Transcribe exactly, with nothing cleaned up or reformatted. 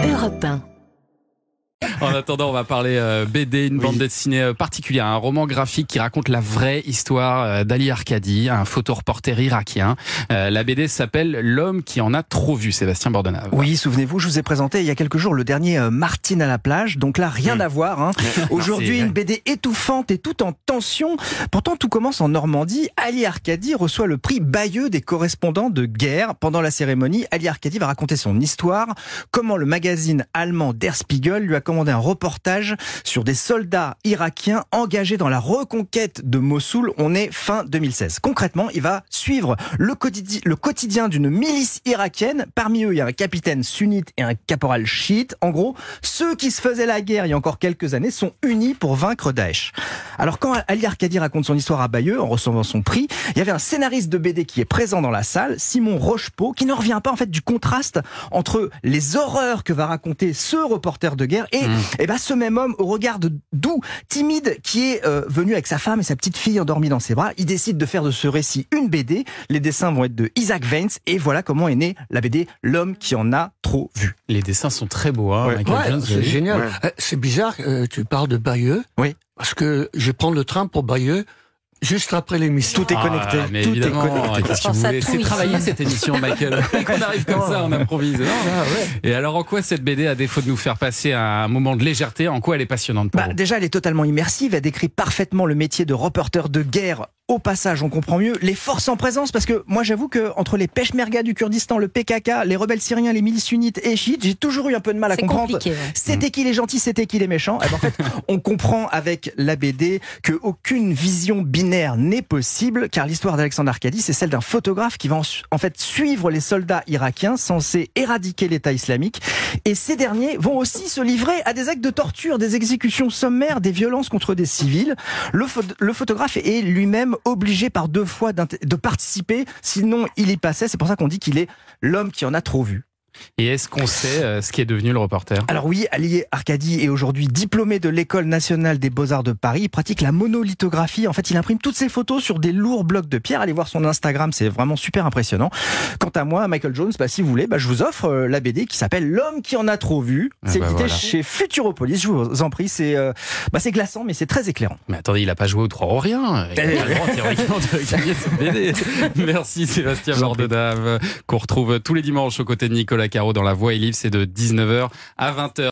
Europe un. En attendant, on va parler euh, B D, une oui. bande dessinée euh, particulière, un roman graphique qui raconte la vraie histoire euh, d'Ali Arkadi, un photoreporter irakien. Euh, la B D s'appelle L'homme qui en a trop vu, Sébastien Bordenave. Oui, souvenez-vous, je vous ai présenté il y a quelques jours le dernier euh, Martine à la plage, donc là, rien mmh. à voir. Hein. Aujourd'hui, une B D étouffante et tout en tension. Pourtant, tout commence en Normandie. Ali Arkadi reçoit le prix Bayeux des correspondants de guerre. Pendant la cérémonie, Ali Arkadi va raconter son histoire, comment le magazine allemand Der Spiegel lui a commandé un reportage sur des soldats irakiens engagés dans la reconquête de Mossoul. On est fin deux mille seize. Concrètement, il va suivre le quotidien, le quotidien d'une milice irakienne. Parmi eux, il y a un capitaine sunnite et un caporal chiite. En gros, ceux qui se faisaient la guerre il y a encore quelques années sont unis pour vaincre Daesh. Alors quand Ali Arkadi raconte son histoire à Bayeux en recevant son prix, il y avait un scénariste de B D qui est présent dans la salle, Simon Rochepeau, qui ne revient pas en fait du contraste entre les horreurs que va raconter ce reporter de guerre et, mmh. et ben, ce même homme au regard de doux, timide, qui est euh, venu avec sa femme et sa petite fille endormie dans ses bras. Il décide de faire de ce récit une B D. Les dessins vont être de Isaac Vance et voilà comment est née la B D L'homme qui en a trop vu. Les dessins sont très beaux, hein, ouais. Ouais, Jones, c'est génial. Ouais. C'est bizarre, euh, tu parles de Bayeux. Oui. Parce que je prends le train pour Bayeux juste après l'émission. Tout est connecté. Ah, mais tout évidemment, est connecté. Qu'est-ce que vous voulez ? C'est travailler cette émission, Michael. On arrive comme ça, on improvise. Non, ah, ouais. Et alors, en quoi cette B D, à défaut de nous faire passer un moment de légèreté, en quoi elle est passionnante pour bah, vous ? Déjà, elle est totalement immersive. Elle décrit parfaitement le métier de reporter de guerre. Au passage, on comprend mieux les forces en présence, parce que moi j'avoue que entre les peshmerga du Kurdistan, le P K K, les rebelles syriens, les milices sunnites et chiites, j'ai toujours eu un peu de mal à c'est comprendre ouais. c'était qui les gentils, c'était qui les méchants. Et ben, en fait, on comprend avec la B D que aucune vision binaire n'est possible, car l'histoire d'Alexandre Arkadi, c'est celle d'un photographe qui va en, en fait suivre les soldats irakiens censés éradiquer l'État islamique, et ces derniers vont aussi se livrer à des actes de torture, des exécutions sommaires, des violences contre des civils. Le, pho- le photographe est lui-même obligé par deux fois de participer, sinon il y passait. C'est pour ça qu'on dit qu'il est l'homme qui en a trop vu. Et est-ce qu'on sait euh, ce qui est devenu le reporter ? Alors oui, Ali Arkadi est aujourd'hui diplômé de l'École nationale des beaux-arts de Paris. Il pratique la monolithographie. En fait, il imprime toutes ses photos sur des lourds blocs de pierre. Allez voir son Instagram, c'est vraiment super impressionnant. Quant à moi, Michael Jones, bah, si vous voulez, bah, je vous offre euh, la B D qui s'appelle L'homme qui en a trop vu. C'est ah bah édité voilà. chez Futuropolis. Je vous en prie, c'est euh, bah, c'est glaçant, mais c'est très éclairant. Mais attendez, il n'a pas joué au trois ou rien. Il a le droit théoriquement de gagner cette B D. Merci Sébastien Bordenave, qu'on retrouve tous les dimanches aux côtés de Nicolas Caro dans La Voix et Livre. C'est de dix-neuf heures à vingt heures.